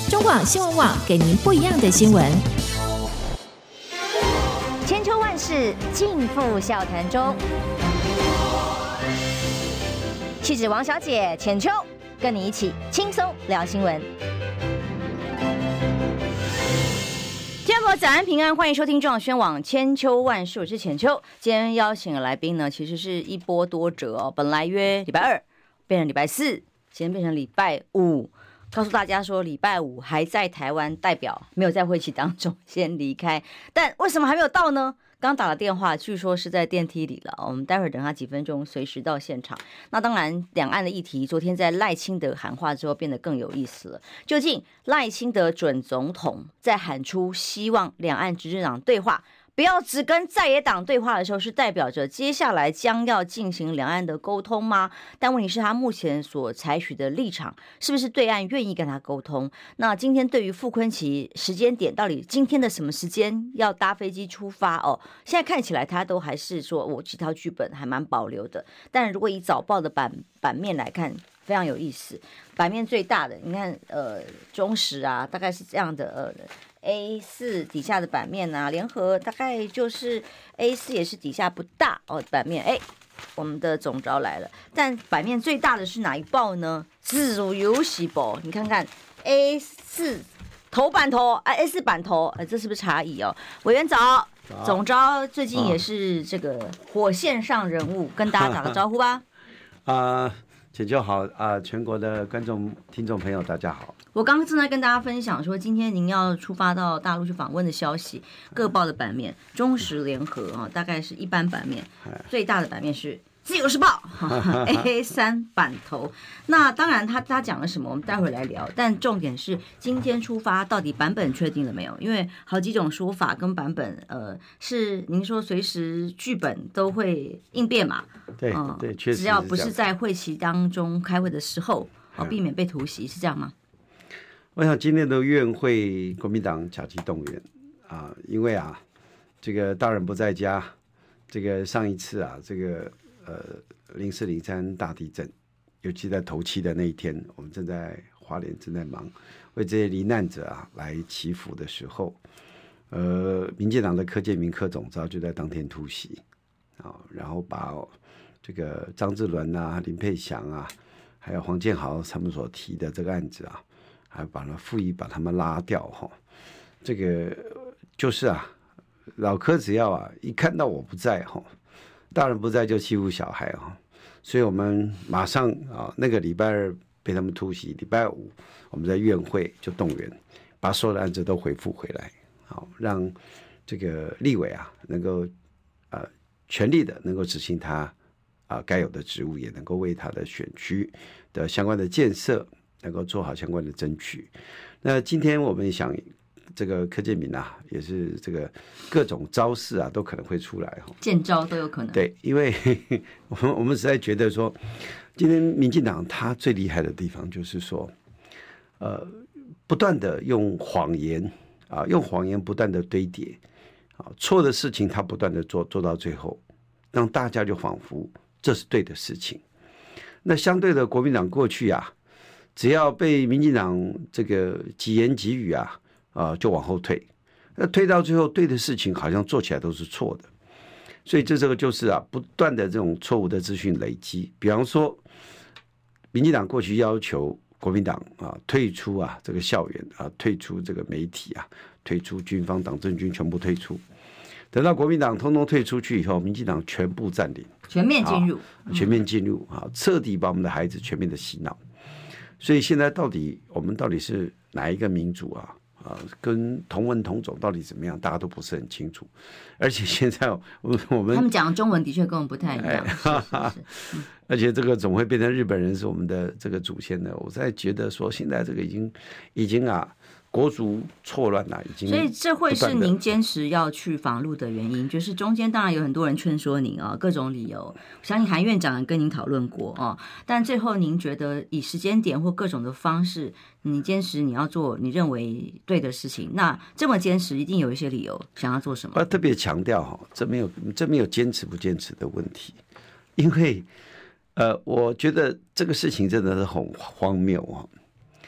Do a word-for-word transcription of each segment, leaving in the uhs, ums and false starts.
中广新闻网给您不一样的新闻。 千秋万世尽付笑谈中。气质王小姐浅秋，跟你一起轻松聊新闻。天佛早安平安，欢迎收听中广宣网千秋万世，我是浅秋。今天邀请的来宾呢，其实是一波多折哦。本来约礼拜二，变成礼拜四，今天变成礼拜五。告诉大家说，礼拜五还在台湾，代表没有在会期当中先离开。但为什么还没有到呢？刚打了电话，据说是在电梯里了。我们待会儿等他几分钟，随时到现场。那当然，两岸的议题，昨天在赖清德喊话之后，变得更有意思了。究竟赖清德准总统在喊出希望两岸执政党对话，不要只跟在野党对话的时候，是代表着接下来将要进行两岸的沟通吗？但问题是，他目前所采取的立场，是不是对岸愿意跟他沟通？那今天对于傅崐萁时间点，到底今天的什么时间要搭飞机出发？哦，现在看起来他都还是说我这套剧本还蛮保留的。但如果以早报的版版面来看，非常有意思。版面最大的，你看，呃，中时啊，大概是这样的，呃。A 四 底下的版面啊，联合大概就是 A 四 也是底下不大哦，版面哎，我们的总召来了，但版面最大的是哪一报呢？自主游戏报，你看看 A 四 头版头啊 ，A 四 版头，呃，这是不是差异哦？委员早，总召最近也是这个火线上人物，跟大家打个招呼吧。 啊，请就好啊，全国的观众、听众朋友，大家好。 我刚刚正在跟大家分享说，今天您要出发到大陆去访问的消息，各报的版面，中时联合啊，大概是一般版面，最大的版面是自由时报 A 三 版头。那当然他他讲了什么，我们待会儿来聊。但重点是今天出发到底版本确定了没有？因为好几种说法跟版本，呃，是您说随时剧本都会应变嘛？ 对对，确实， 只要不是在会期当中开会的时候，哦，避免被突袭，是这样吗？ 我想今天的院会，国民党甲级动员啊，因为啊，这个大人不在家，这个上一次啊，这个呃零四零三大地震，尤其在头七的那一天，我们正在花莲正在忙为这些罹难者啊来祈福的时候，呃，民进党的柯建铭柯总召就在当天突袭啊，然后把这个张志伦啊、林佩祥啊，还有黄建豪他们所提的这个案子啊。还把他复议把他们拉掉哈，这个就是啊，老柯只要啊一看到我不在哈，大人不在就欺负小孩哈，所以我们马上啊那个礼拜二被他们突袭，礼拜五我们在院会就动员，把所有的案子都回复回来，好让这个立委啊能够呃全力的能够执行他啊该有的职务，也能够为他的选区的相关的建设。能够做好相关的争取。那今天我们想，这个柯建铭啊，也是这个各种招式啊，都可能会出来哈， 见招都有可能。 对，因为我们我们实在觉得说，今天民进党他最厉害的地方就是说，呃，不断的用谎言啊，用谎言不断的堆叠啊，错的事情他不断的做，做到最后，让大家就仿佛这是对的事情。那相对的，国民党过去啊。只要被民进党这个几言几语啊，啊、呃、就往后退，那退到最后，对的事情好像做起来都是错的，所以这这个就是啊，不断的这种错误的资讯累积。比方说，民进党过去要求国民党啊退出啊这个校园啊，退出这个媒体啊，退出军方党政军全部退出。等到国民党通通退出去以后，民进党全部占领， 全面进入， 全面进入啊，彻底把我们的孩子全面的洗脑。所以现在到底我们到底是哪一个民主啊？啊，跟同文同种到底怎么样，大家都不是很清楚。而且现在我们我们他们讲的中文的确跟我们不太一样，哎、是是是嗯、 而且这个总会变成日本人是我们的这个祖先的。我在觉得说，现在这个已经已经啊。国族错乱了，已经。 所以这会是您坚持要去访陆的原因，就是中间当然有很多人劝说您啊，各种理由。我相信韩院长跟您讨论过啊，但最后您觉得以时间点或各种的方式，你坚持你要做你认为对的事情，那这么坚持一定有一些理由，想要做什么？ 我特别强调哈，这没有这没有坚持不坚持的问题，因为呃，我觉得这个事情真的是很荒谬啊。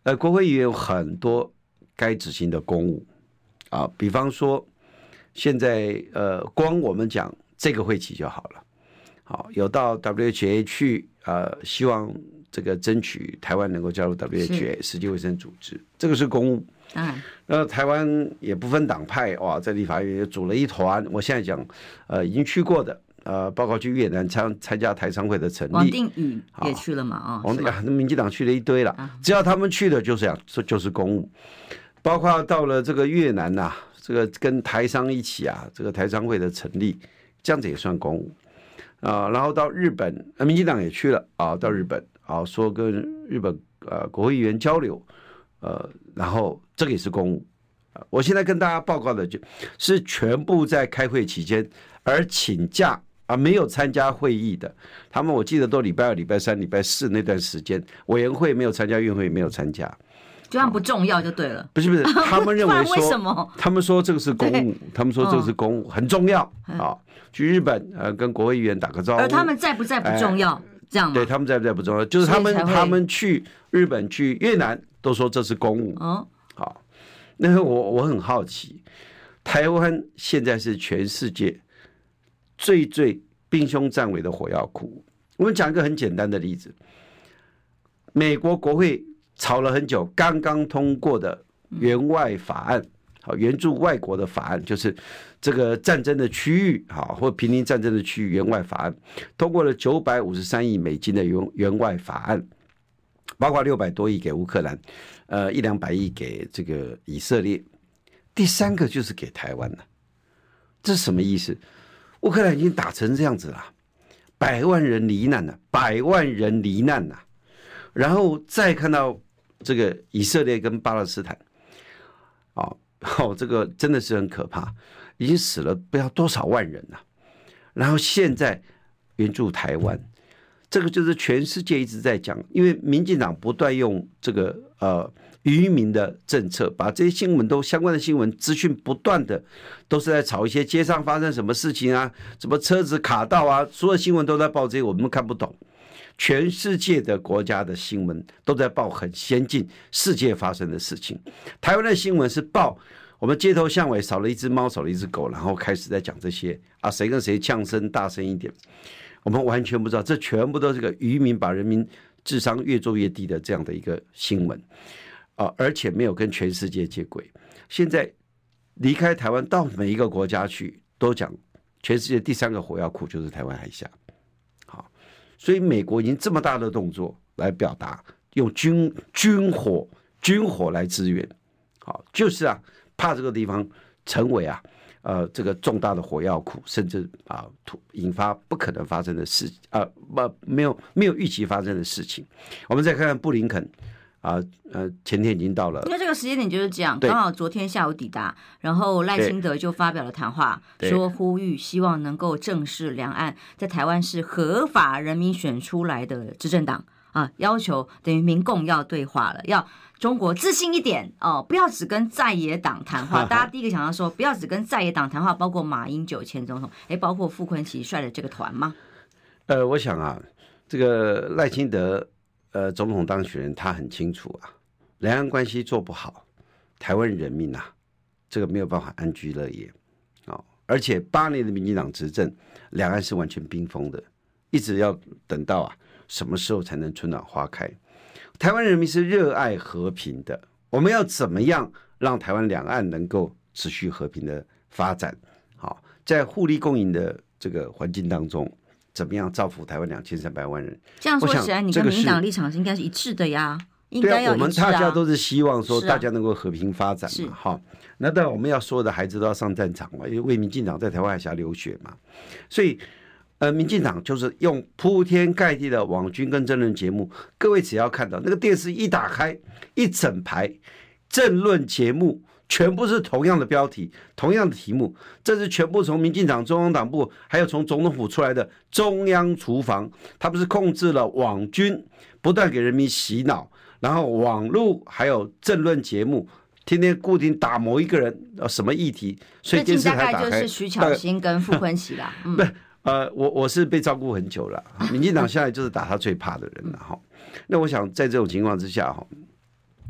呃，国会议员有很多该执行的公务啊，比方说现在呃，光我们讲这个会期就好了，好，有到 W H A 去呃，希望这个争取台湾能够加入 W H A 世界卫生组织，这个是公务。 嗯， 那台湾也不分党派，哇，在立法院也组了一团。我现在讲，呃，已经去过的，呃，包括去越南参参加台商会的成立， 王定宇也去了嘛？啊、哦， 王定啊，那民进党去了一堆了，啊、只要他们去的，就是讲说就是公务，包括到了这个越南呐、啊，这个跟台商一起啊，这个台商会的成立，这样子也算公务啊、呃。然后到日本，呃，民进党也去了啊，到日本啊，说跟日本呃国会议员交流。呃，然后这个也是公务，我现在跟大家报告的就是全部在开会期间而请假啊，没有参加会议的，他们我记得都礼拜二、礼拜三、礼拜四那段时间，委员会没有参加，院会没有参加， 就算不重要就对了。 不是不是，他们认为说， 为什么？ 他们说这个是公务，他们说这个是公务、嗯、很重要啊，去日本呃跟国会议员打个招呼， 而他们在不在不重要。哎这样对他们在不在不重要，就是他们他们去日本、去越南都说这是公务。哦，好，那我我很好奇，台湾现在是全世界最最兵凶战危的火药库。我们讲一个很简单的例子，美国国会吵了很久，刚刚通过的援外法案。好，援助外国的法案就是这个战争的区域，好，或濒临战争的区域援外法案，通过了九百五十三亿美金的援援外法案，包括六百多亿给乌克兰，呃，一两百亿给这个以色列，第三个就是给台湾了。这是什么意思？乌克兰已经打成这样子了，百万人罹难了，百万人罹难了，然后再看到这个以色列跟巴勒斯坦，哦。哦，这个真的是很可怕，已经死了不知道多少万人了。然后现在援助台湾，这个就是全世界一直在讲，因为民进党不断用这个呃渔民的政策，把这些新闻都相关的新闻资讯不断的都是在炒一些街上发生什么事情啊，什么车子卡到啊，所有新闻都在报这些，我们看不懂。全世界的国家的新闻都在报很先进世界发生的事情，台湾的新闻是报我们街头巷尾少了一只猫，少了一只狗，然后开始在讲这些啊，谁跟谁呛声大声一点，我们完全不知道，这全部都是个渔民把人民智商越做越低的这样的一个新闻啊，而且没有跟全世界接轨。现在离开台湾到每一个国家去，都讲全世界第三个火药库就是台湾海峡。所以美国已经这么大的动作来表达，用军军火军火来支援，好，就是啊，怕这个地方成为啊，呃，这个重大的火药库，甚至啊，引发不可能发生的事，啊，不，没有没有预期发生的事情。我们再看看布林肯。啊，呃，前天已经到了， 因为这个时间点就是这样，刚好昨天下午抵达，然后赖清德就发表了谈话，说呼吁希望能够正视两岸在台湾是合法人民选出来的执政党啊，要求等于民共要对话了，要中国自信一点哦，不要只跟在野党谈话。大家第一个想要说，不要只跟在野党谈话，包括马英九前总统，哎，包括傅昆萁率的这个团吗？ 呃，我想啊，这个赖清德。呃，总统当选人他很清楚啊，两岸关系做不好，台湾人民啊，这个没有办法安居乐业，哦，而且八年的民进党执政，两岸是完全冰封的，一直要等到啊什么时候才能春暖花开？台湾人民是热爱和平的，我们要怎么样让台湾两岸能够持续和平的发展？好，在互利共赢的这个环境当中。怎么样造福台湾两千三百万人？ 这样说起来，你跟民进党立场应该是一致的呀，应该要一致啊。 对啊，我们大家都是希望说大家能够和平发展嘛，哈、啊。那当然我们要所有的孩子都要上战场嘛，因为为民进党在台湾海峡流血嘛。所以，呃，民进党就是用铺天盖地的网军跟政论节目，各位只要看到那个电视一打开，一整排政论节目。全部是同样的标题，同样的题目，这是全部从民进党中央党部，还有从总统府出来的中央厨房，他不是控制了网军，不断给人民洗脑，然后网络还有政论节目，天天固定打某一个人，呃，什么议题，所以电视台打开， 大概就是徐巧芯跟傅昆萁啦。嗯、 不，呃，我我是被照顾很久了，民进党现在就是打他最怕的人了哈。那我想在这种情况之下哈。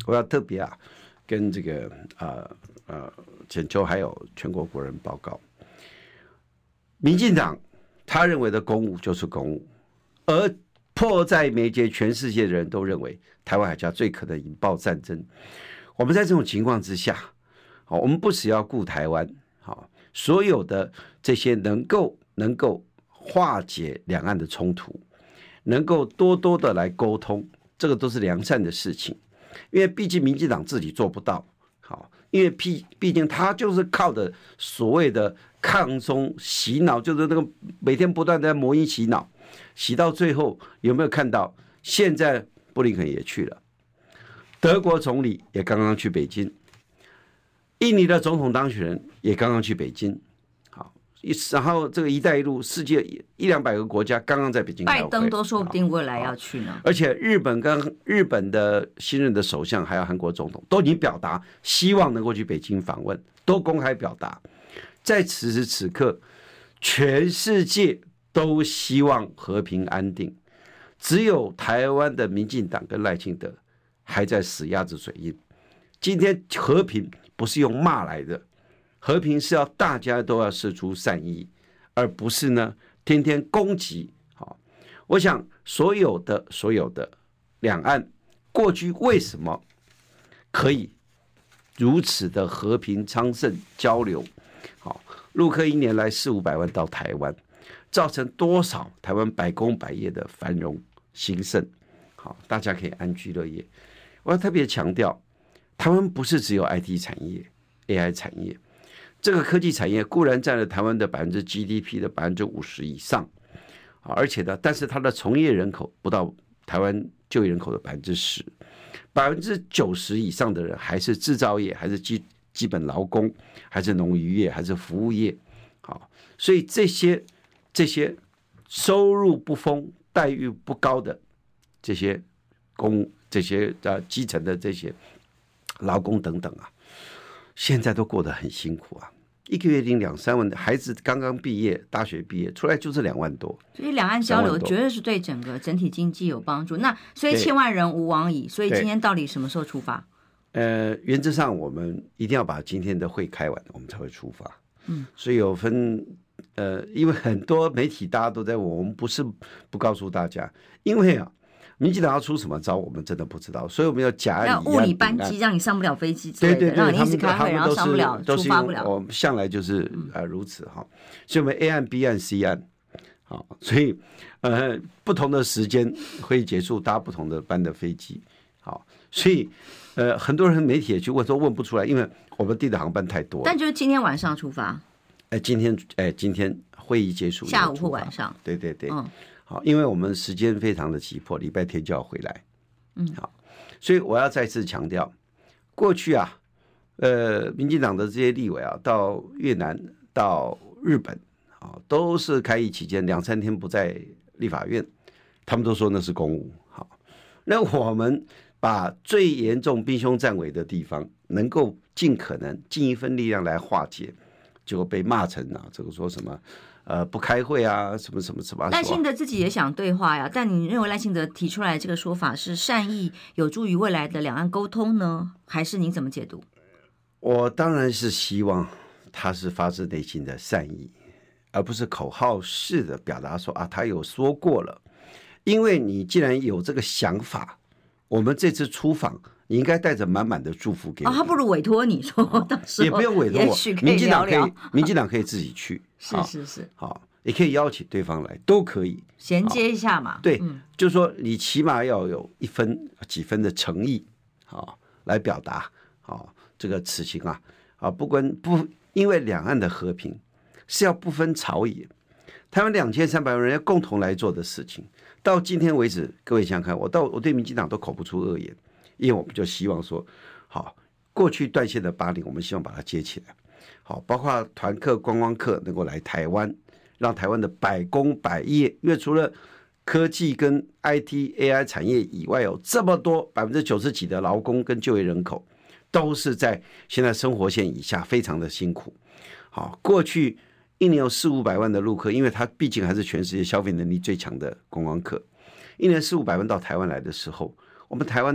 我要特别啊，跟这个呃呃简秋还有全国国人报告，民进党他认为的公务就是公务，而迫在眉睫，全世界的人都认为台湾海峡最可能引爆战争。我们在这种情况之下，好，我们不只要顾台湾，好，所有的这些能够能够化解两岸的冲突，能够多多的来沟通，这个都是良善的事情。因为毕竟民进党自己做不到，好，因为毕毕竟他就是靠的所谓的抗中洗脑，就是那个每天不断在模拟洗脑，洗到最后有没有看到？现在布林肯也去了，德国总理也刚刚去北京，印尼的总统当选人也刚刚去北京，好，然后这个“一带一路”世界一两百个国家刚刚在北京开会， 拜登都说不定未来要去呢。 而且日本跟日本的新任的首相还有韩国总统都已经表达希望能够去北京访问，都公开表达。在此时此刻，全世界都希望和平安定，只有台湾的民进党跟赖清德还在死鸭子嘴硬。今天和平不是用骂来的，和平是要大家都要释出善意，而不是呢天天攻击。好，我想所有的所有的两岸过去为什么可以如此的和平昌盛交流？好，陆客一年来四五百万到台湾，造成多少台湾百工百业的繁荣兴盛？好，大家可以安居乐业。我要特别强调，台湾不是只有 I T 产业、A I 产业，这个科技产业固然占了台湾的百分之 G D P 的百分之五十以上，而且呢，但是它的从业人口不到台湾就业人口的百分之十，百分之九十以上的人还是制造业，还是基基本劳工，还是农渔业，还是服务业。好，所以这些这些收入不丰、待遇不高的这些工、这些呃基层的这些劳工等等啊，现在都过得很辛苦啊。一个月领两三万的孩子刚刚毕业，大学毕业出来就是两万多， 所以两岸交流绝对是对整个整体经济有帮助。那所以千万人无往矣，所以今天到底什么时候出发？ 呃，原则上我们一定要把今天的会开完，我们才会出发。嗯，所以有分呃，因为很多媒体大家都在问，我们不是不告诉大家，因为啊，民进党要出什么招，我们真的不知道，所以我们要假要物理班机，让你上不了飞机之类的， 对对对， 让你一直开会，然后上不了， 出发不了。 我们向来就是呃如此哈，所以我们 A 案、B 案、C 案，好，所以呃不同的时间会议结束，搭不同的班的飞机，好，所以呃很多人媒体也去问，说问不出来，因为我们订的航班太多了。 但就是今天晚上出发。 哎，今天哎，今天会议结束， 下午或晚上。 对对对， 嗯， 好，因为我们时间非常的急迫，礼拜天就要回来，嗯，好，所以我要再次强调，过去啊，呃，民进党的这些立委啊，到越南、到日本啊，都是开议期间两三天不在立法院，他们都说那是公务。好，那我们把最严重兵凶战危的地方，能够尽可能尽一份力量来化解。结果被骂成啊，这个说什么呃不开会啊，什么什么什么。 赖清德自己也想对话呀，但你认为赖清德提出来这个说法是善意，有助于未来的两岸沟通呢，还是你怎么解读？ 我当然是希望他是发自内心的善意，而不是口号式的表达说啊他有说过了。因为你既然有这个想法，我们这次出访。你应该带着满满的祝福给我、哦。 他不如委托你说，到时候也不用委托我，民进党可以，民进党可以自己去。 是是是， 好，也可以邀請对方来，都可以衔接一下嘛。 对，嗯、就是说你起码要有一分几分的诚意，好来表达，好这个此情啊，啊不管不因为两岸的和平是要不分朝野，台湾两千三百万人要共同来做的事情。到今天为止，各位想想看，我到我对民进党都口不出恶言。因为我们就希望说，好，过去断线的八年，我们希望把它接起来，好，包括团客、观光客能够来台湾，让台湾的百工百业，因为除了科技跟 I T、A I 产业以外，有这么多百分之九十几的劳工跟就业人口，都是在现在生活线以下，非常的辛苦。好，过去一年有四五百万的陆客，因为它毕竟还是全世界消费能力最强的观光客，一年四五百万到台湾来的时候，我们台湾的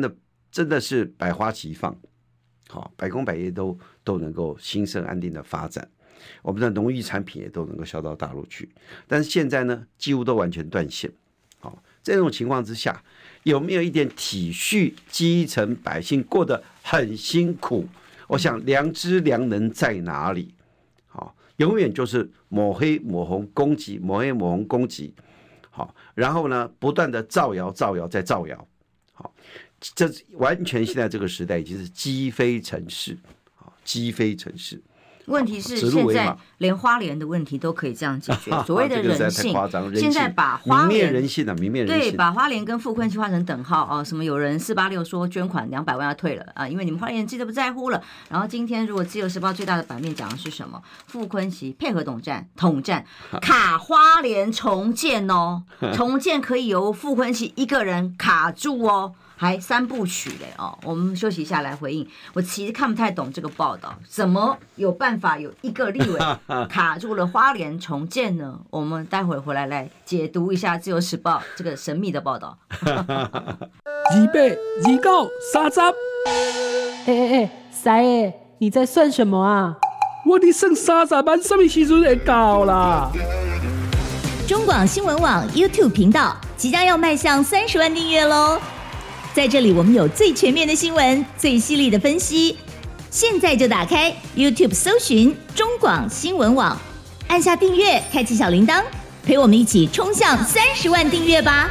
真的是百花齐放，好，百工百业都都能够兴盛安定的发展，我们的农渔产品也都能够销到大陆去。但是现在呢，几乎都完全断线。好，这种情况之下，有没有一点体恤基层百姓过得很辛苦？我想良知良能在哪里？好，永远就是抹黑抹红攻击，抹黑抹红攻击。好，然后呢，不断的造谣造谣再造谣。好，这完全现在这个时代已经是积非成是，积非成是。 问题是现在连花莲的问题都可以这样解决，所谓的人性，现在把花莲泯灭人性了，泯灭人性， 对，把花莲跟傅昆萁画成等号哦。什么有人四八六说捐款两百万要退了啊，因为你们花莲人记得不在乎了。然后今天如果自由时报最大的版面讲的是什么？傅昆萁配合统战，统战卡花莲重建哦，重建可以由傅昆萁一个人卡住哦。还三部曲嘞哦，我们休息一下来回应。我其实看不太懂这个报道，怎么有办法有一个立委卡住了花莲重建呢？我们待会回来来解读一下《自由时报》这个神秘的报道。 二八二九三十， 哎哎哎，塞哎，你在算什么啊？ 我的剩三十万，什么时阵会到啦？ 中广新闻网 YouTube 频道即将要迈向三十万订阅喽！在这里，我们有最全面的新闻，最犀利的分析。现在就打开 YouTube 搜寻中广新闻网，按下订阅，开启小铃铛，陪我们一起冲向三十万订阅吧！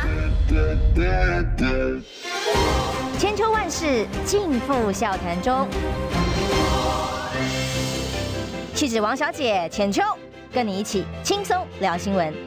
千秋万世尽付笑谈中，气质王小姐浅秋，跟你一起轻松聊新闻。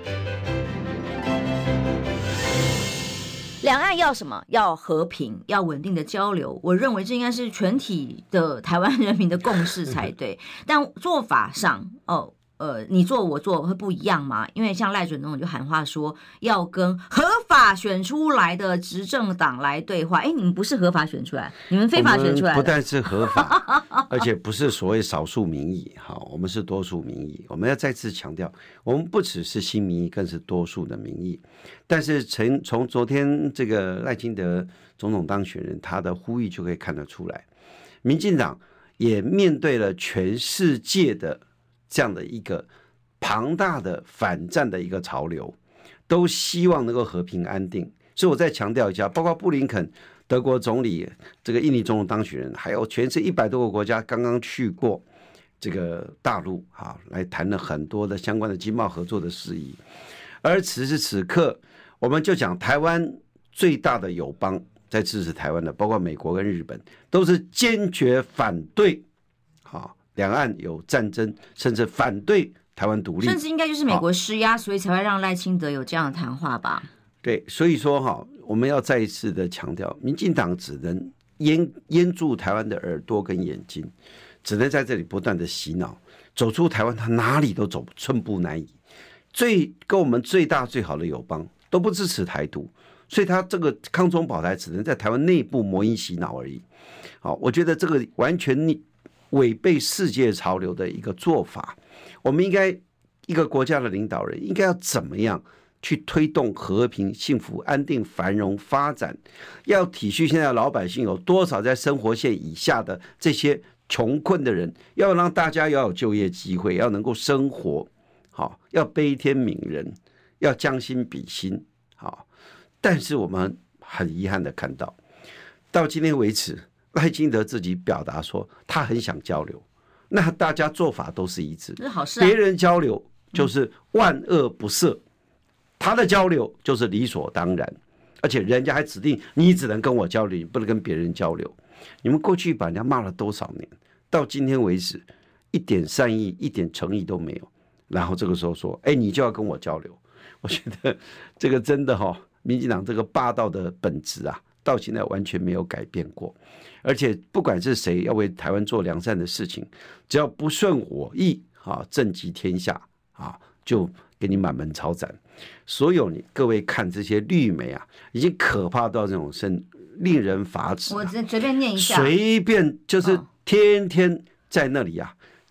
两岸要什么？要和平，要稳定的交流。我认为这应该是全体的台湾人民的共识才对。但做法上，哦，呃，你做我做会不一样吗？因为像赖准总统就喊话说，要跟合法选出来的执政党来对话。哎，你们不是合法选出来，你们非法选出来的。 不但是合法，而且不是所谓少数民意，好，我们是多数民意。我们要再次强调，我们不只是新民意，更是多数的民意。但是从从昨天这个赖清德总统当选人他的呼吁就可以看得出来，民进党也面对了全世界的这样的一个庞大的反战的一个潮流，都希望能够和平安定。所以我再强调一下，包括布林肯、德国总理、这个印尼总统当选人，还有全世界一百多个国家刚刚去过这个大陆啊，来谈了很多的相关的经贸合作的事宜。而此时此刻，我们就讲台湾最大的友邦在支持台湾的，包括美国跟日本，都是坚决反对好两岸有战争，甚至反对台湾独立， 甚至应该就是美国施压，所以才会让赖清德有这样的谈话吧？ 对，所以说哈，我们要再一次的强调，民进党只能淹淹住台湾的耳朵跟眼睛，只能在这里不断的洗脑，走出台湾，他哪里都走寸步难移。最跟我们最大最好的友邦都不支持台独，所以他这个抗中保台只能在台湾内部魔音洗脑而已。好，我觉得这个完全违背世界潮流的一个做法。我们应该一个国家的领导人应该要怎么样去推动和平、幸福、安定、繁荣、发展？要体恤现在老百姓有多少在生活线以下的这些穷困的人，要让大家要有就业机会，要能够生活。好，要悲天悯人，要将心比心。好，但是我们很遗憾的看到，到今天为止，赖清德自己表达说他很想交流，那大家做法都是一致， 这是好事啊。 别人交流就是万恶不赦，嗯、他的交流就是理所当然，而且人家还指定你只能跟我交流，你不能跟别人交流。你们过去把人家骂了多少年，到今天为止，一点善意、一点诚意都没有。然后这个时候说，哎，你就要跟我交流，我觉得这个真的哈、哦，民进党这个霸道的本质啊，到现在完全没有改变过。而且不管是谁要为台湾做良善的事情，只要不顺我意啊，政极天下啊，就给你满门抄斩。所有你各位看这些绿媒啊，已经可怕到这种甚令人发指、啊。 我随便念一下， 随便就是天天在那里啊。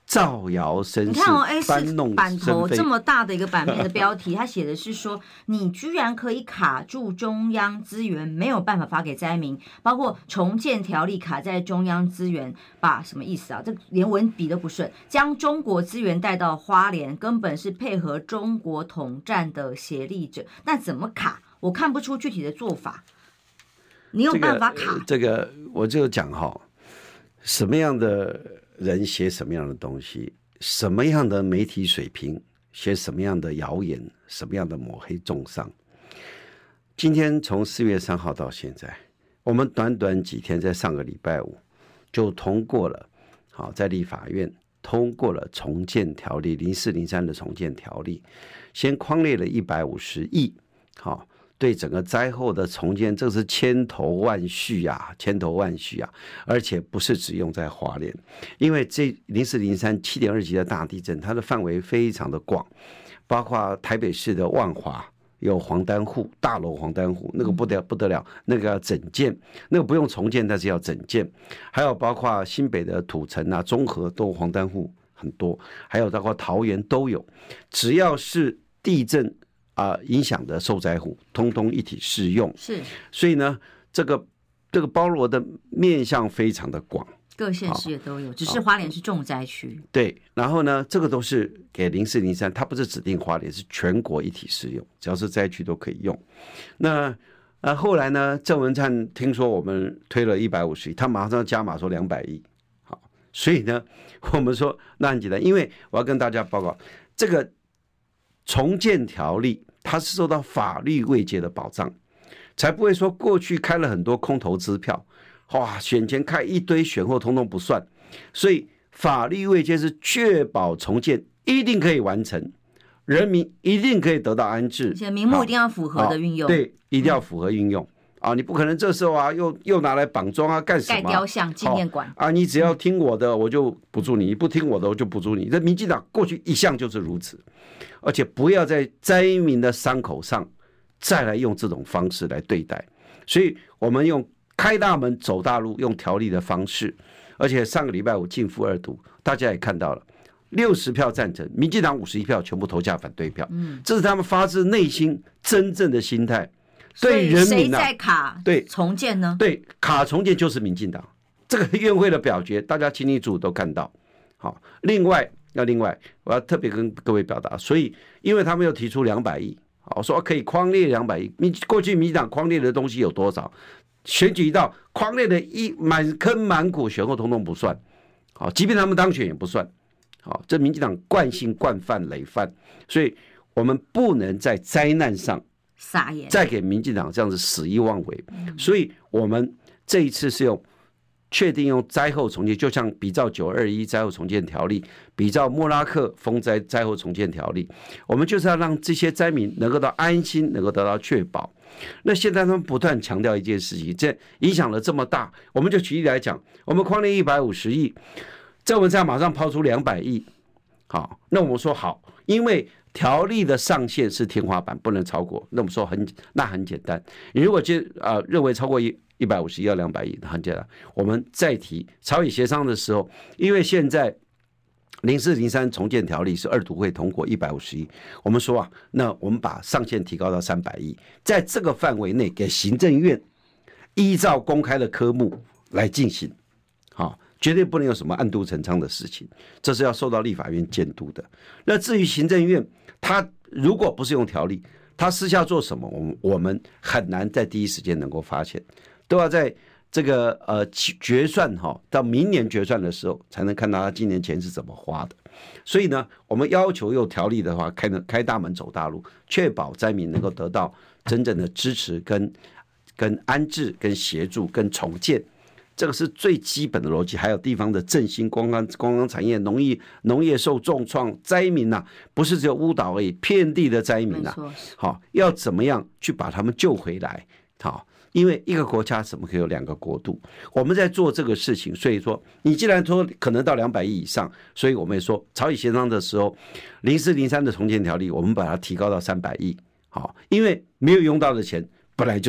造谣生事， 你看哦 ，A 搬弄四版头是非这么大的一个版面的标题，它写的是说，你居然可以卡住中央资源，没有办法发给灾民，包括重建条例卡在中央资源，把什么意思啊？这连文笔都不顺，将中国资源带到花莲，根本是配合中国统战的协力者。那怎么卡？我看不出具体的做法。你有办法卡？ 这个、这个、我就讲哈，什么样的人写什么样的东西，什么样的媒体水平写什么样的谣言，什么样的抹黑重伤。今天从四月三号到现在，我们短短几天，在上个礼拜五就通过了，好，在立法院通过了重建条例零四零三的重建条例，先匡列了一百五十亿，好。对整个灾后的重建，这是千头万绪啊，千头万绪啊！而且不是只用在花莲，因为这零四零三七点二级的大地震，它的范围非常的广，包括台北市的万华有黄单户大楼，黄单户那个不得不得了，那个要整建，那个不用重建，但是要整建，还有包括新北的土城啊、中和都黄单户很多，还有包括桃园都有，只要是地震。啊、呃，影响的受灾户，通通一体适用。 是， 所以呢，这个这个包罗的面向非常的广， 各县市也都有，只是花莲是重灾区。 对，然后呢，这个都是给零四零三，它不是指定花莲，是全国一体适用，只要是灾区都可以用。那呃，后来呢，郑文灿听说我们推了一百五十亿，他马上加码说两百亿。好，所以呢，我们说那很简单，因为我要跟大家报告这个重建条例。它是受到法律位阶的保障，才不会说过去开了很多空头支票，哇，选前开一堆，选后通通不算。所以法律位阶是确保重建一定可以完成，人民一定可以得到安置， 而且名目一定要符合的运用。 对，一定要符合运用。嗯啊，你不可能这时候啊，又又拿来绑桩啊，干什么？ 盖雕像、纪念馆啊！你只要听我的，我就补助你；你不听我的，我就补助你。这民进党过去一向就是如此，而且不要在灾民的伤口上再来用这种方式来对待。所以我们用开大门走大路，用条例的方式，而且上个礼拜五进复二读，大家也看到了，六十票赞成，民进党五十一票，全部投下反对票。嗯，这是他们发自内心真正的心态。对人民、啊、 谁在卡对重建呢？ 对，卡重建就是民进党。这个院会的表决，大家清清楚楚都看到。好，另外要另外，我要特别跟各位表达，所以因为他们又提出两百亿，好说可以匡列两百亿。过去民进党匡列的东西有多少？选举一到，匡列的一满坑满谷，选后通通不算。好，即便他们当选也不算。好，这民进党惯性惯犯累犯，所以我们不能在灾难上。 撒野， 再给民进党这样子肆意妄为，所以我们这一次是用确定用灾后重建，就像比照九二一灾后重建条例，比照莫拉克风灾灾后重建条例，我们就是要让这些灾民能够到安心，能够得到确保。那现在他们不断强调一件事情，这影响了这么大，我们就举例来讲，我们匡列一百五十亿，郑文灿马上抛出两百亿，好，那我们说好，因为条例的上限是天花板，不能超过。那我们说很那很简单，你如果就呃认为超过一一百五十亿要两百亿，很简单。我们再提朝野协商的时候，因为现在零四零三重建条例是二读会通过一百五十亿，我们说啊，那我们把上限提高到三百亿，在这个范围内给行政院依照公开的科目来进行，好。绝对不能有什么暗度陈仓的事情，这是要受到立法院监督的。那至于行政院，他如果不是用条例，他私下做什么，我们我们很难在第一时间能够发现，都要在这个呃决算哈，到明年决算的时候才能看到他今年钱是怎么花的。所以呢，我们要求用条例的话，开开大门走大路，确保灾民能够得到真正的支持跟跟安置、跟协助、跟重建。这个是最基本的逻辑，还有地方的振兴、观光、观光产业、农业、农业受重创，灾民呐、啊，不是只有乌岛而已，遍地的灾民呐、啊，好，要怎么样去把他们救回来？好，因为一个国家怎么可以有两个国度？我们在做这个事情，所以说，你既然说可能到两百亿以上，所以我们也说朝野协商的时候，零四零三的重建条例，我们把它提高到三百亿，好，因为没有用到的钱，本来就是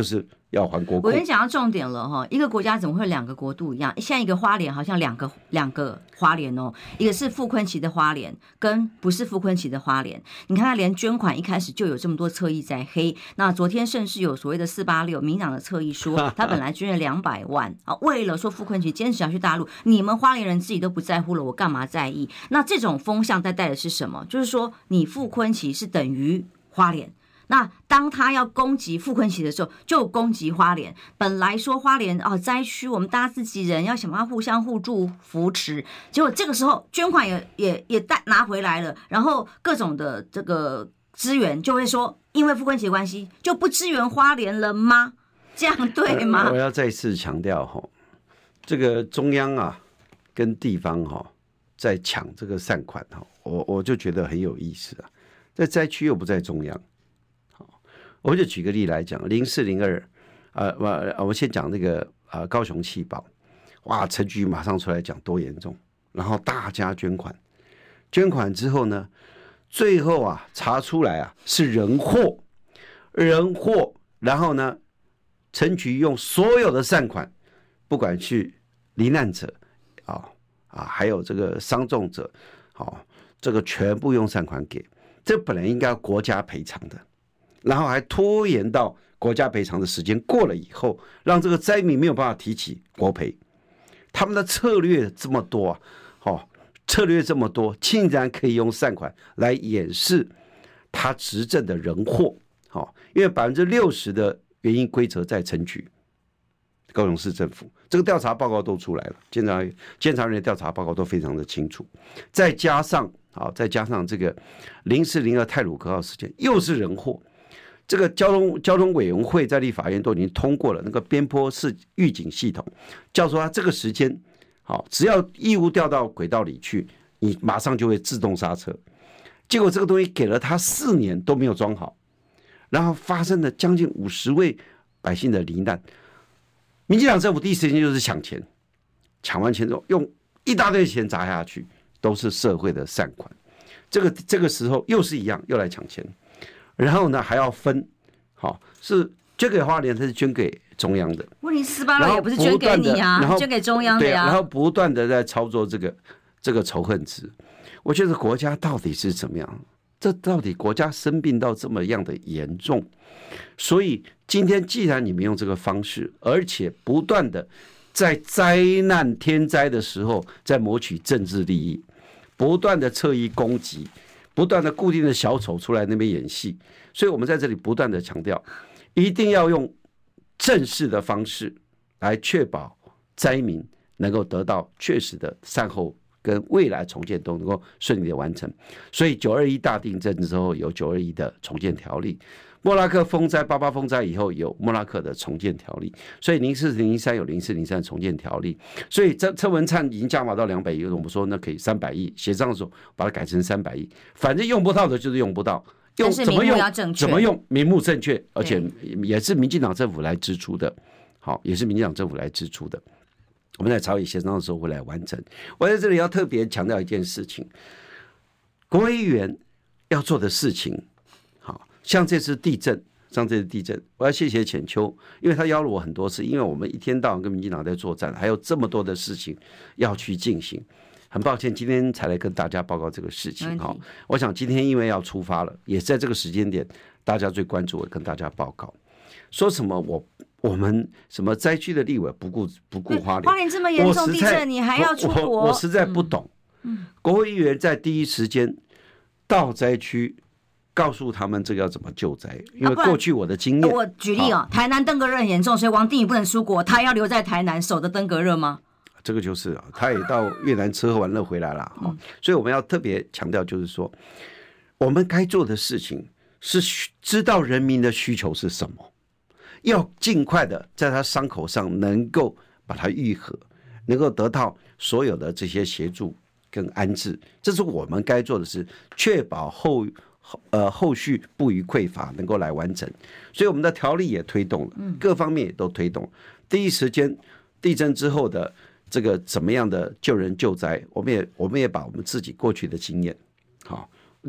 要还国库。 我跟你讲到重点了哈，一个国家怎么会两个国度一样？现在一个花莲好像两个两个花莲哦，一个是傅崑萁的花莲，跟不是傅崑萁的花莲。你看他连捐款一开始就有这么多侧翼在黑。那昨天甚至有所谓的四八六民党的侧翼说，他本来捐了两百万啊，为了说傅崑萁坚持要去大陆，你们花莲人自己都不在乎了，我干嘛在意？那这种风向在带的是什么？就是说你傅崑萁是等于花莲。那当他要攻击傅崑萁的时候，就攻击花莲。本来说花莲哦灾区，我们大家自己人要想办法互相互助扶持，结果这个时候捐款也也也带拿回来了，然后各种的这个资源就会说，因为傅崑萁的关系就不支援花莲了吗？这样对吗？ 我要再次强调哈，这个中央啊跟地方哈在抢这个善款哈，我我就觉得很有意思啊，在灾区又不在中央。我就举个例来讲，零四零二，呃，我我先讲那个呃高雄气爆，哇，陈局马上出来讲多严重，然后大家捐款，捐款之后呢，最后啊查出来啊是人祸，人祸，然后呢，陈局用所有的善款，不管是罹难者啊啊，还有这个伤重者，好、哦，这个全部用善款给，这本来应该国家赔偿的。然后还拖延到国家赔偿的时间过了以后，让这个灾民没有办法提起国赔。他们的策略这么多啊，哦，策略这么多，竟然可以用善款来掩饰他执政的人祸。哦，因为百分之六十的原因归责在陈局，高雄市政府这个调查报告都出来了，监察监察人的调查报告都非常的清楚。再加上好，再加上这个零四零二太鲁阁号事件，又是人祸。这个交通交通委员会在立法院都已经通过了那个边坡式预警系统，叫做他这个时间，好，只要异物掉到轨道里去，你马上就会自动刹车。结果这个东西给了他四年都没有装好，然后发生了将近五十位百姓的罹难。民进党政府第一时间就是抢钱，抢完钱之后用一大堆钱砸下去，都是社会的善款。这个这个时候又是一样，又来抢钱。然后呢，还要分，好，是捐给花莲，它是捐给中央的。 问题四八六也不是捐给你啊，捐给中央的呀、啊。 然后不断的在操作这个这个仇恨值。我觉得国家到底是怎么样？这到底国家生病到这么样的严重？所以今天既然你们用这个方式，而且不断的在灾难天灾的时候在谋取政治利益，不断的侧翼攻击。不断的固定的小丑出来那边演戏，所以我们在这里不断的强调，一定要用正式的方式来确保灾民能够得到确实的善后跟未来重建都能够顺利的完成。所以九二一大地震之后有九二一的重建条例，莫拉克风灾八八风灾以后有莫拉克的重建条例，所以零四零三有零四零三重建条例，所以这车文灿已经加码到两百亿，我们说那可以三百亿，协商的时候把它改成三百亿，反正用不到的就是用不到，用怎么用怎么用，名目正确，而且也是民进党政府来支出的，好，也是民进党政府来支出的。我们在朝野协商的时候会来完成。我在这里要特别强调一件事情，国会议员要做的事情。像这次地震，像这次地震，我要谢谢浅秋，因为他邀了我很多次，因为我们一天到晚跟民进党在作战，还有这么多的事情要去进行。很抱歉，今天才来跟大家报告这个事情。好，我想今天因为要出发了，也在这个时间点，大家最关注，我跟大家报告，说什么我我们什么灾区的立委不顾不顾花莲， 花莲这么严重地震，你还要出国？ 我, 我, 我实在不懂。嗯，国会议员在第一时间到灾区。告诉他们这个要怎么救灾，因为过去我的经验， 我举例哦，台南登革热很严重，所以王定宇不能出国，他要留在台南守着登革热吗？ 这个就是啊，他也到越南吃喝玩乐回来了、嗯、所以我们要特别强调，就是说，我们该做的事情是知道人民的需求是什么，要尽快的在他伤口上能够把它愈合，能够得到所有的这些协助跟安置，这是我们该做的事，确保后。呃，后续不予匮乏，能够来完成，所以我们的条例也推动了，各方面也都推动。第一时间地震之后的这个怎么样的救人救灾，我们也我们也把我们自己过去的经验，好，立刻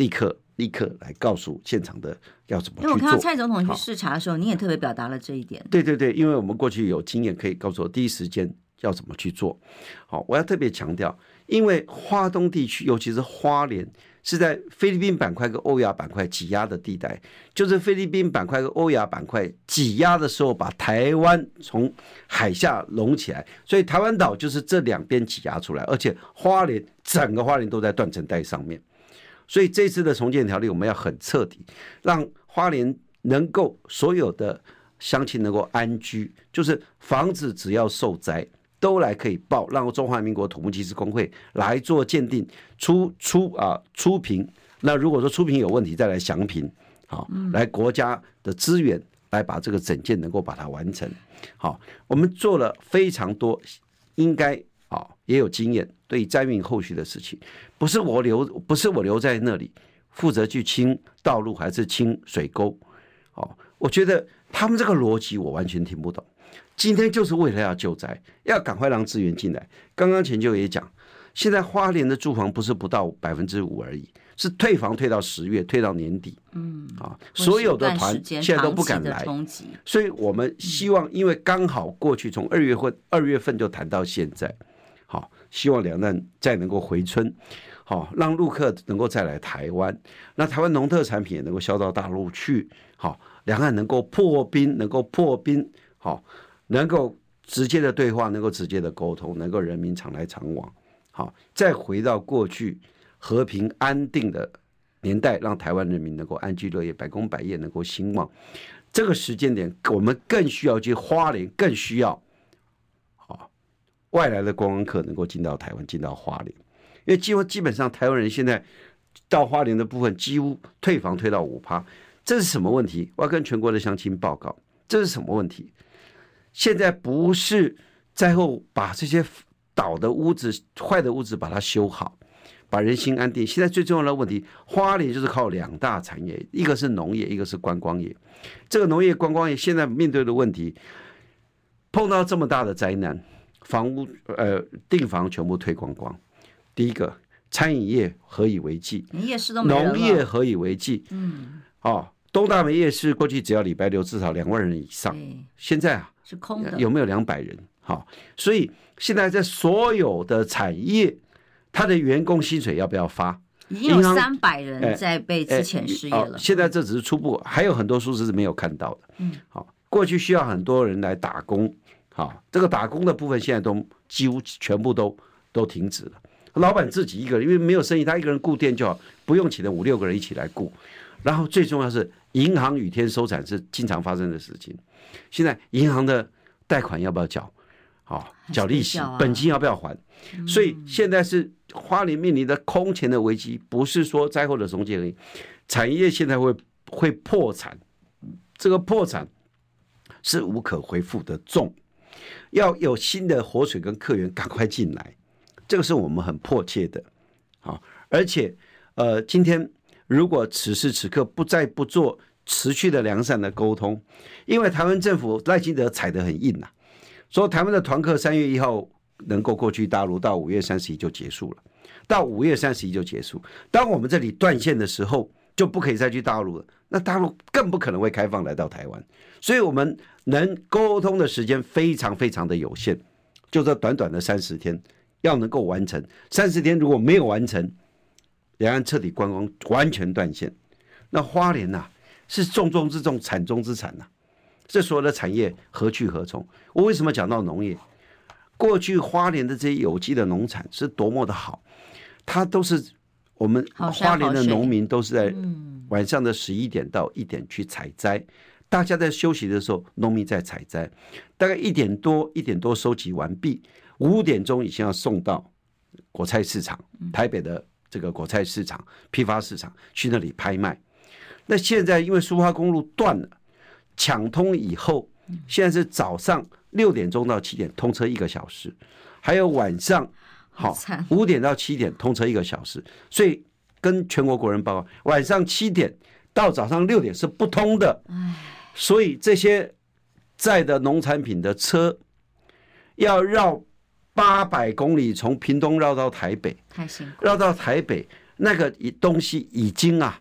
立刻来告诉现场的要怎么去做。 因为我看到蔡总统去视察的时候，你也特别表达了这一点。 对对对，因为我们过去有经验，可以告诉我第一时间要怎么去做。好，我要特别强调，因为花东地区，尤其是花莲，是在菲律宾板块跟欧亚板块挤压的地带，就是菲律宾板块跟欧亚板块挤压的时候，把台湾从海下拢起来，所以台湾岛就是这两边挤压出来，而且花莲整个花莲都在断层带上面。所以这次的重建条例，我们要很彻底，让花莲能够所有的乡亲能够安居，就是房子只要受灾都来可以报，让中华民国土木技师工会来做鉴定，出出啊出评。那如果说出评有问题，再来详评，好，来国家的资源来把这个整件能够把它完成。好，我们做了非常多，应该啊也有经验，对灾民后续的事情，不是我留不是我留在那里负责去清道路还是清水沟，好，我觉得他们这个逻辑我完全听不懂。今天就是为了要救灾，要赶快让资源进来。刚刚前就也讲，现在花莲的住房不是不到百分之五而已，是退房退到十月，退到年底。嗯啊，所有的团现在都不敢来，所以我们希望，因为刚好过去从二月份二月份就谈到现在，好，希望两岸再能够回春，好，让陆客能够再来台湾，那台湾农特产品也能够销到大陆去，好，两岸能够破冰，能够破冰，好。能够直接的对话，能够直接的沟通，能够人民常来常往，好，再回到过去和平安定的年代，让台湾人民能够安居乐业，百工百业能够兴旺。这个时间点，我们更需要去花莲，更需要好外来的观光客能够进到台湾，进到花莲，因为几乎基本上台湾人现在到花莲的部分几乎退房退到五趴，这是什么问题？我要跟全国的乡亲报告，这是什么问题？现在不是灾后把这些倒的屋子、坏的屋子把它修好，把人心安定。现在最重要的问题，花莲就是靠两大产业，一个是农业，一个是观光业。这个农业、观光业现在面对的问题，碰到这么大的灾难，房屋呃订房全部退光光。第一个，餐饮业何以为继？ 夜市都没人了。 农业何以为继？嗯，哦，东大门夜市过去只要礼拜六至少两万人以上，现在啊。 是空的， 有没有两百人？好，所以现在在所有的产业，他的员工薪水要不要发？ 已经有三百人在被之前失业了、欸欸。 现在这只是初步，还有很多数字是没有看到的。嗯，好，过去需要很多人来打工，好，这个打工的部分现在都几乎全部都都停止了。老板自己一个人，因为没有生意，他一个人顾店就好，不用请的五六个人一起来顾。然后最重要是，银行雨天收伞是经常发生的事情。现在银行的贷款要不要缴？好，缴利息，本金要不要还？所以现在是花莲面临的空前的危机，不是说灾后的重建而已，产业现在会会破产，这个破产是无可恢复的重，要有新的活水跟客源赶快进来，这个是我们很迫切的。好，而且呃，今天如果此时此刻不再不做持续的良善的沟通，因为台湾政府赖清德踩得很硬啊，说台湾的团客三月一号能够过去大陆，到五月三十一就结束了，到五月三十一就结束。当我们这里断线的时候，就不可以再去大陆了，那大陆更不可能会开放来到台湾，所以我们能沟通的时间非常非常的有限，就这短短的三十天要能够完成。三十天如果没有完成，两岸彻底观光完全断线，那花莲啊是重中之重、惨中之惨呐、啊！这所有的产业何去何从？我为什么讲到农业？过去花莲的这些有机的农产是多么的好，它都是我们花莲的农民都是在晚上的十一点到一点去采摘，大家在休息的时候，农民在采摘，大概一点多一点多收集完毕，五点钟已经要送到果菜市场，台北的这个果菜市场、批发市场去那里拍卖。那现在因为苏花公路断了，抢通以后，现在是早上六点钟到七点通车一个小时，还有晚上好五点到七点通车一个小时，所以跟全国国人报告，晚上七点到早上六点是不通的。所以这些载的农产品的车要绕八百公里，从屏东绕到台北， 太辛苦， 绕到台北那个东西已经啊。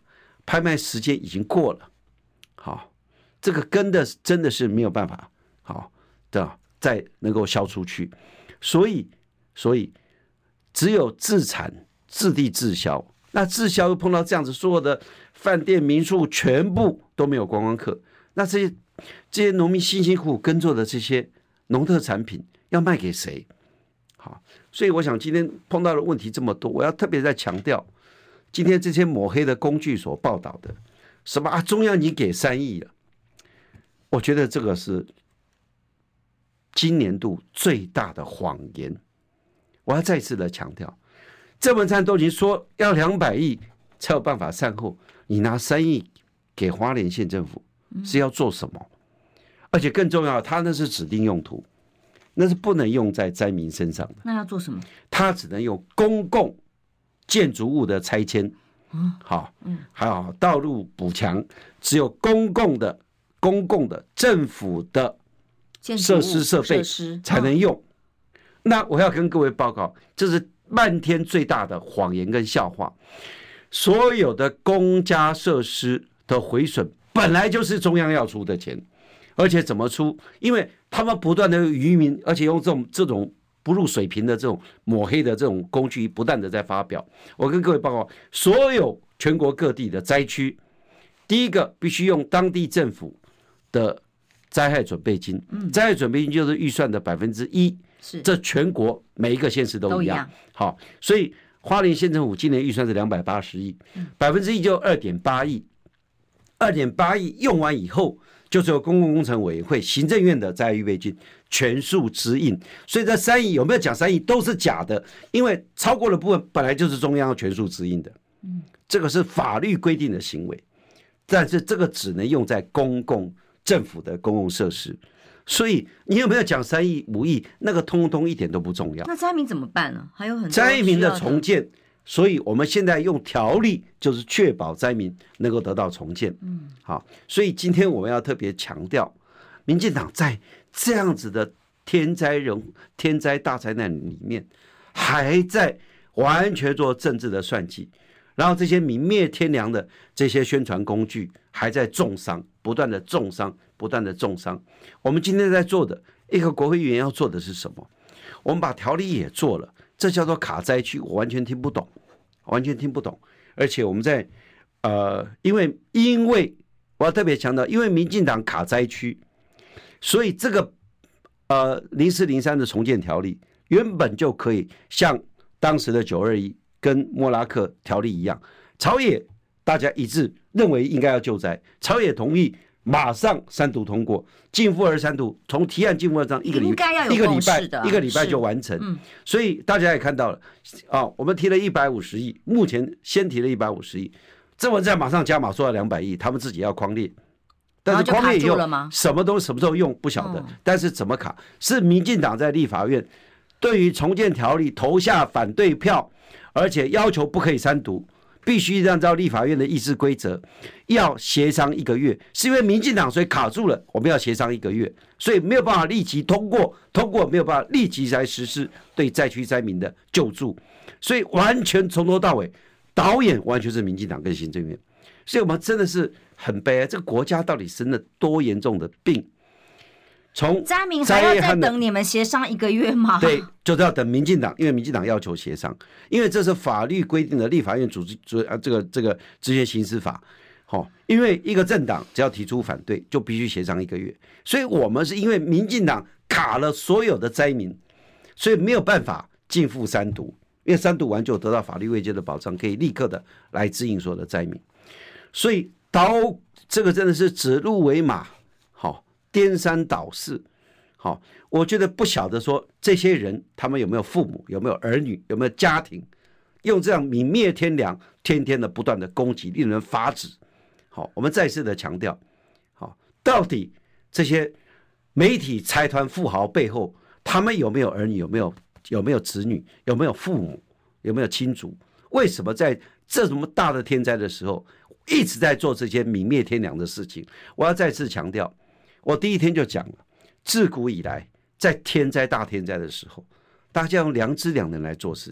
拍卖时间已经过了，好，这个根的真的是没有办法好的再能够销出去，所以所以只有自产自地自销，那自销又碰到这样子，所有的饭店民宿全部都没有观光客，那这些这些农民辛辛苦苦耕作的这些农特产品要卖给谁？好，所以我想今天碰到的问题这么多，我要特别再强调，今天这些抹黑的工具所报道的什么啊，中央已经给三亿了，我觉得这个是今年度最大的谎言。我要再次的强调，郑文灿都已经说要两百亿才有办法善后，你拿三亿给花莲县政府是要做什么？而且更重要，他那是指定用途，那是不能用在灾民身上的。 那要做什么？ 他只能用公共建筑物的拆迁，好，还有道路补强，只有公共的、公共的政府的设施设备才能用。那我要跟各位报告，这是漫天最大的谎言跟笑话。所有的公家设施的毁损本来就是中央要出的钱，而且怎么出？因为他们不断的渔民，而且用这种这种不入水平的这种抹黑的这种工具，不断的在发表。我跟各位报告，所有全国各地的灾区，第一个必须用当地政府的灾害准备金，灾害准备金就是预算的百分之一。 是， 这全国每一个县市都一样。好，所以花莲县政府今年预算是两百八十亿，百分之一就二点八亿，二点八亿用完以后，就只有公共工程委员会、行政院的灾害预备金全数支应。所以这三亿有没有讲三亿都是假的，因为超过的部分本来就是中央全数支应的，这个是法律规定的行为，但是这个只能用在公共政府的公共设施。所以你有没有讲三亿五亿，那个通通一点都不重要。 那灾民怎么办呢？还有很多灾民的重建，所以我们现在用条例，就是确保灾民能够得到重建。嗯，好，所以今天我们要特别强调，民进党在这样子的天灾人天灾大灾难里面，还在完全做政治的算计，然后这些泯灭天良的这些宣传工具还在重伤，不断的重伤。不断的重伤，我们今天在做的一个国会议员要做的是什么？我们把条例也做了，这叫做卡灾区，我完全听不懂，完全听不懂。而且我们在呃，因为因为我要特别强调，因为民进党卡灾区，所以这个呃零四零三的重建条例原本就可以像当时的九二一跟莫拉克条例一样，朝野大家一致认为应该要救灾，朝野同意。马上三读通过，逕付二三读，从提案逕付二三一个礼拜，一个礼拜，一个礼拜就完成。嗯、所以大家也看到了啊，我们提了一百五十亿，目前先提了一百五十亿，郑文灿马上加码说要两百亿，他们自己要匡列，但是匡列以后什么都什么时候用不晓得，哦、但是怎么卡是民进党在立法院对于重建条例投下反对票，而且要求不可以三读。必须按照立法院的议事规则，要协商一个月，是因为民进党所以卡住了，我们要协商一个月，所以没有办法立即通过，通过没有办法立即来实施对灾区灾民的救助，所以完全从头到尾，导演完全是民进党跟行政院，所以我们真的是很悲哀，这个国家到底生了多严重的病？从灾民还要再等你们协商一个月吗？ 对，就是要等民进党，因为民进党要求协商，因为这是法律规定的立法院组织组啊这个这个职权行使法，好、哦，因为一个政党只要提出反对，就必须协商一个月，所以我们是因为民进党卡了所有的灾民，所以没有办法逕付三读，因为三读完就得到法律位阶的保障，可以立刻的来支应所有的灾民，所以刀这个真的是指鹿为马，好、哦。颠三倒四，好，我觉得不晓得说这些人他们有没有父母，有没有儿女，有没有家庭，用这样泯灭天良，天天的不断的攻击，令人发指。好，我们再次的强调，好，到底这些媒体财团富豪背后，他们有没有儿女，有没有有没有子女，有没有父母，有没有亲族？为什么在这么大的天灾的时候，一直在做这些泯灭天良的事情？我要再次强调。我第一天就讲了，自古以来，在天灾大天灾的时候，大家用良知两能来做事情。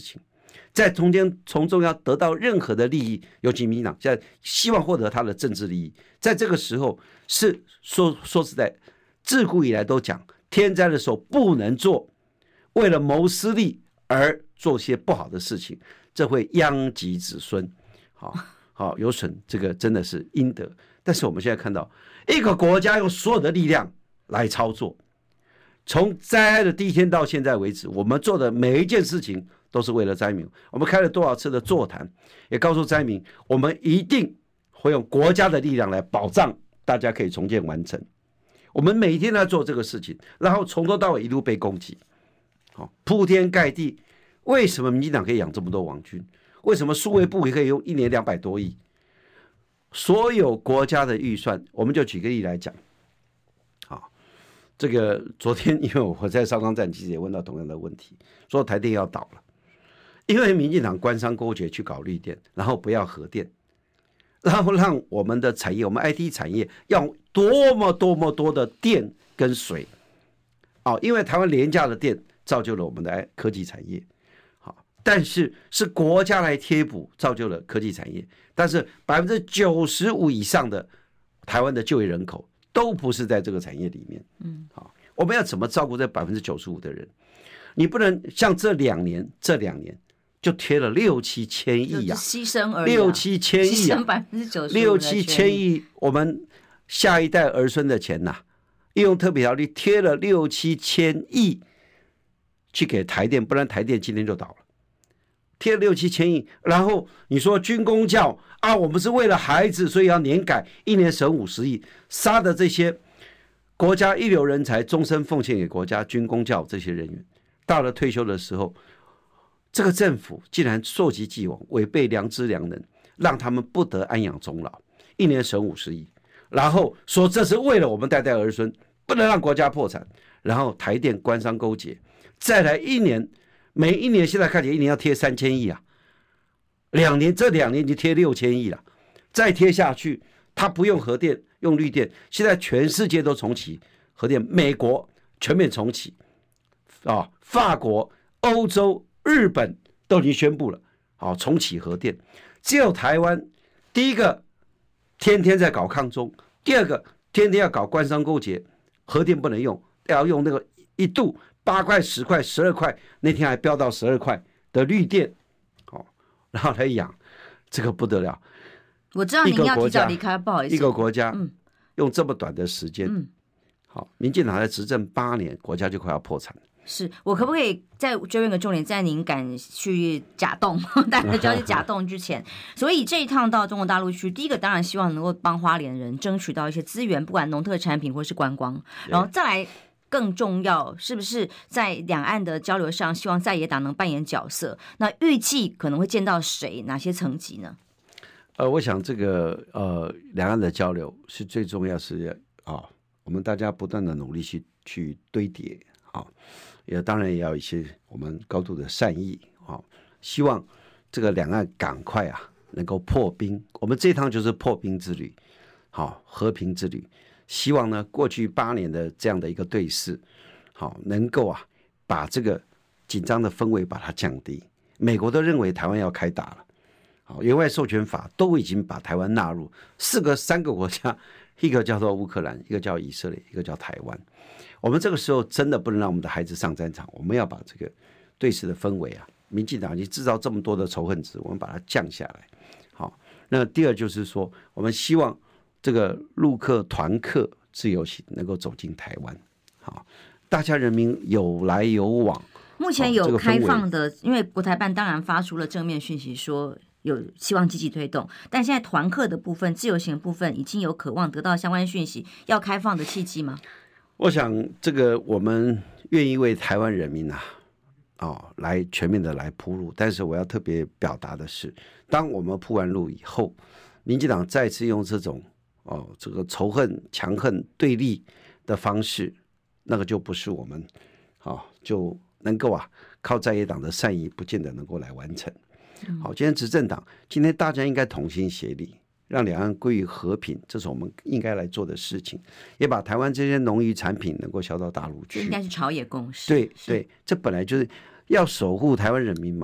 在中间从中要得到任何的利益，尤其民进党现在希望获得他的政治利益，在这个时候是说说实在，自古以来都讲天灾的时候不能做，为了谋私利而做些不好的事情，这会殃及子孙，好好有损这个真的是应得。但是我们现在看到一个国家用所有的力量来操作，从灾害的第一天到现在为止，我们做的每一件事情都是为了灾民。我们开了多少次的座谈，也告诉灾民，我们一定会用国家的力量来保障大家可以重建完成。我们每天在做这个事情，然后从头到尾一路被攻击，好铺天盖地。为什么民进党可以养这么多网军？为什么数位部也可以用一年两百多亿？所有国家的预算，我们就举个例来讲。好，这个昨天因为我在少康站，其实也问到同样的问题，说台电要倒了，因为民进党官商勾结去搞绿电，然后不要核电，然后让我们的产业，我们 I T 产业要多么多么多的电跟水，哦，因为台湾廉价的电造就了我们的科技产业。但是是国家来贴补，造就了科技产业。但是百分之九十五以上的台湾的就业人口都不是在这个产业里面。嗯，好，我们要怎么照顾这百分之九十五的人？你不能像这两年，这两年就贴了六七千亿啊， 牺牲而已、啊， 六七千亿啊， 百分之九十五， 六七千亿，我们下一代儿孙的钱呐、啊，利用特别条例贴了六七千亿去给台电，不然台电今天就倒了。贴六七千亿，然后你说军公教啊，我们是为了孩子，所以要年改，一年省五十亿，杀的这些国家一流人才，终身奉献给国家，军公教这些人员，到了退休的时候，这个政府竟然溯及既往，违背良知良能，让他们不得安养终老，一年省五十亿，然后说这是为了我们代代儿孙，不能让国家破产，然后台电官商勾结，再来一年。每一年现在看起来一年要贴三千亿啊，两年这两年就贴六千亿了，再贴下去，它不用核电，用绿电。现在全世界都重启核电，美国全面重启，啊，法国、欧洲、日本都已经宣布了，好重启核电。只有台湾，第一个天天在搞抗中，第二个天天要搞官商勾结，核电不能用，要用那个一度。八块、十块、十二块，那天还飙到十二块的绿电，哦，然后来养，这个不得了。 我知道您要提早离开，不好意思。 一个国家用这么短的时间，嗯，好，民进党在执政八年，国家就快要破产了。 是我可不可以再追问个重点，在您敢去假动，大家就要去假动之前，所以这一趟到中国大陆去，第一个当然希望能够帮花莲人争取到一些资源，不管农特产品或是观光，然后再来。更重要，是不是在两岸的交流上，希望在野党能扮演角色？那预计可能会见到谁？哪些层级呢？ 呃，我想这个呃，两岸的交流是最重要是啊、哦，我们大家不断的努力去去堆叠啊、哦，也当然也要一些我们高度的善意啊、哦，希望这个两岸赶快啊能够破冰。我们这一趟就是破冰之旅，好、哦，和平之旅。希望呢，过去八年的这样的一个对视，好，能够啊，把这个紧张的氛围把它降低。美国都认为台湾要开打了，好，援外授权法都已经把台湾纳入四个三个国家，一个叫做乌克兰，一个叫以色列，一个叫台湾。我们这个时候真的不能让我们的孩子上战场，我们要把这个对视的氛围啊，民进党已经制造这么多的仇恨值，我们把它降下来。好，那第二就是说，我们希望。这个陆客、团客自由行能够走进台湾，好，大家人民有来有往。 目前有开放的，因为国台办当然发出了正面讯息，说有希望积极推动，但现在团客的部分、自由行的部分，已经有渴望得到相关讯息，要开放的契机吗？ 我想，这个我们愿意为台湾人民啊，哦，来全面的来铺路，但是我要特别表达的是，当我们铺完路以后，民进党再次用这种。哦，这个仇恨、强恨、对立的方式，那个就不是我们，哦，就能够啊靠在野党的善意，不见得能够来完成。好，今天执政党，今天大家应该同心协力，让两岸归于和平，这是我们应该来做的事情，也把台湾这些农渔产品能够销到大陆去。 这应该是朝野共识。 对对，这本来就是要守护台湾人民嘛，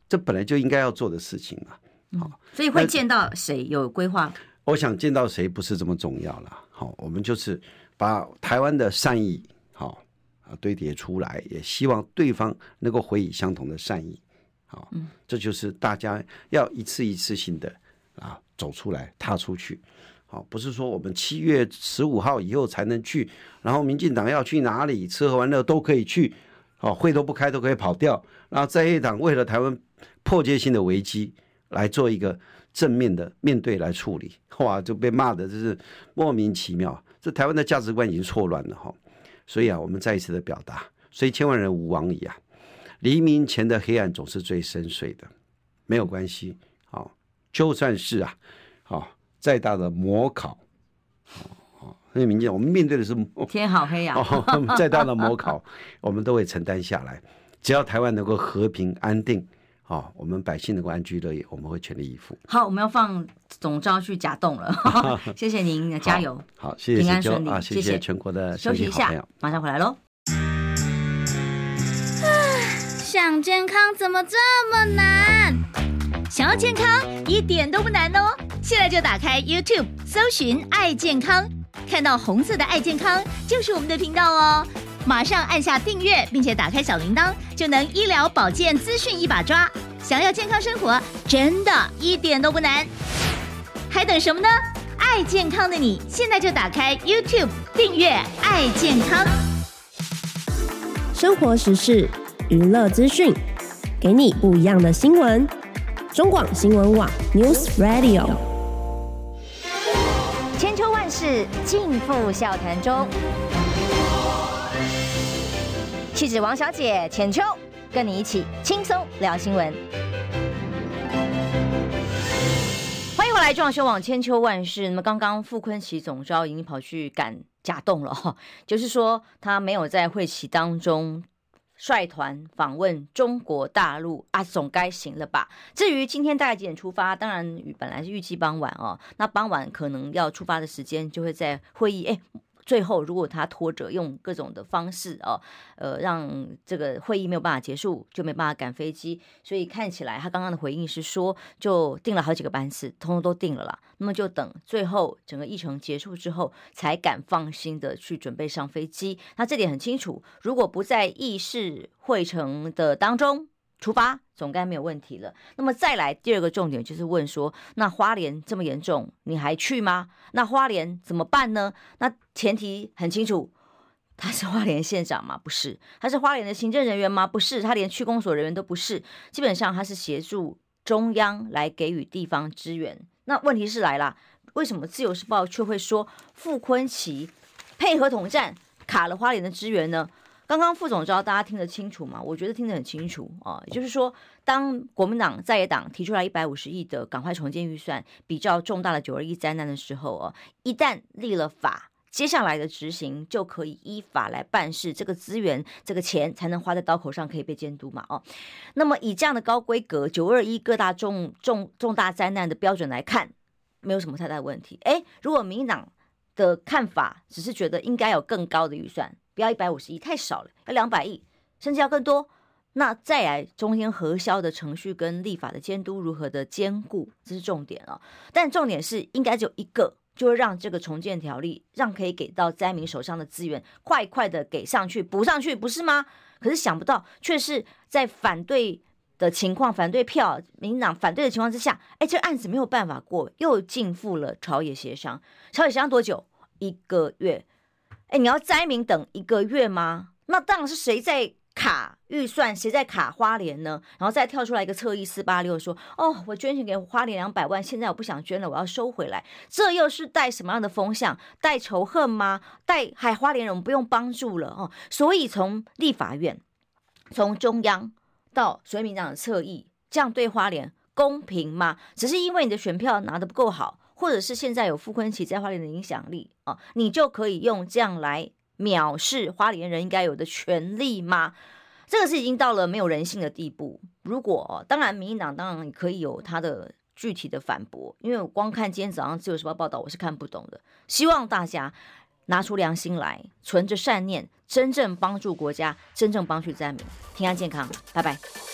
这本来就应该要做的事情嘛。好、 嗯，所以会见到谁有规划？ 我想见到谁不是这么重要了。好，我们就是把台湾的善意好啊堆叠出来，也希望对方能够回以相同的善意。好，嗯，这就是大家要一次一次性的啊走出来，踏出去。好，不是说我们七月十五号以后才能去，然后民进党要去哪里吃喝玩乐都可以去，好，会都不开都可以跑掉。然后在野党为了台湾迫切性的危机来做一个正面的面对来处理，哇，就被骂的就是莫名其妙。这台湾的价值观已经错乱了哈，所以啊，我们再一次的表达，所以千万人吾往矣啊，黎明前的黑暗总是最深邃的，没有关系，好，就算是啊，好。再大的模考，哦，所以民进我们面对的是天好黑啊， 哦，再大的模考，我们都会承担下来。只要台湾能够和平安定，哦，我们百姓能够安居乐业，我们会全力以赴。 好，我们要放总召去甲洞了，谢谢您，加油！ 好，好谢谢平安顺利啊，谢谢全国的休息一下，马上回来喽。 想健康怎么这么难？ 想要健康一点都不难哦！现在就打开 YouTube 搜寻爱健康，看到红色的爱健康就是我们的频道哦。马上按下订阅，并且打开小铃铛，就能医疗保健资讯一把抓。想要健康生活，真的一点都不难，还等什么呢？爱健康的你，现在就打开 YouTube 订阅爱健康。 生活时事、娱乐资讯，给你不一样的新闻。中广新闻网 News Radio， 千秋万世尽付笑谈中。气质王小姐浅秋，跟你一起轻松聊新闻。欢迎回来，中广新闻网千秋万世。那么刚刚傅崑萁总召已经跑去赶甲洞了，就是说他没有在会期当中率团访问中国大陆啊，总该行了吧？至于今天大概几点出发，当然本来是预计傍晚哦，那傍晚可能要出发的时间就会在会议哎。最后，如果他拖着用各种的方式哦，呃，让这个会议没有办法结束，就没办法赶飞机。所以看起来他刚刚的回应是说，就订了好几个班次，通通都订了啦。那么就等最后整个议程结束之后，才敢放心的去准备上飞机。那这点很清楚，如果不在议事会程的当中出发，总该没有问题了。那么再来第二个重点就是问说，那花莲这么严重，你还去吗？那花莲怎么办呢？那前提很清楚，他是花莲县长吗？不是。他是花莲的行政人员吗？不是。他连区公所人员都不是。基本上他是协助中央来给予地方支援。那问题是来了，为什么自由时报却会说傅崑萁配合统战卡了花莲的支援呢？刚刚副总召大家听得清楚吗？我觉得听得很清楚啊，也就是说，当国民党在野党提出来一百五十亿的赶快重建预算，比较重大的九二一灾难的时候哦，一旦立了法，接下来的执行就可以依法来办事，这个资源、这个钱才能花在刀口上，可以被监督嘛哦。那么以这样的高规格九二一各大重重重大灾难的标准来看，没有什么太大的问题。哎，如果民进党的看法只是觉得应该有更高的预算，不要一百五十亿太少了，要两百亿，甚至要更多。那再来中间核销的程序跟立法的监督如何的兼顾，这是重点哦。但重点是应该只有一个，就是让这个重建条例，让可以给到灾民手上的资源快快的给上去、补上去，不是吗？可是想不到，却是在反对的情况、反对票、民进党反对的情况之下，哎，这个案子没有办法过，又进赴了朝野协商。朝野协商多久？一个月。哎，你要灾民等一个月吗？那当然是谁在卡预算，谁在卡花莲呢？然后再跳出来一个侧翼四八六说，哦，我捐钱给花莲两百万，现在我不想捐了，我要收回来。这又是带什么样的风向？带仇恨吗？带海花莲人我们不用帮助了哦。所以从立法院，从中央到水民党的侧翼，这样对花莲公平吗？只是因为你的选票拿得不够好，或者是现在有傅崑萁在花莲的影响力啊，你就可以用这样来藐视花莲人应该有的权利吗？这个是已经到了没有人性的地步。如果当然民进党当然可以有他的具体的反驳，因为我光看今天早上自由时报报道我是看不懂的。希望大家拿出良心来，存着善念，真正帮助国家，真正帮助灾民，平安健康，拜拜。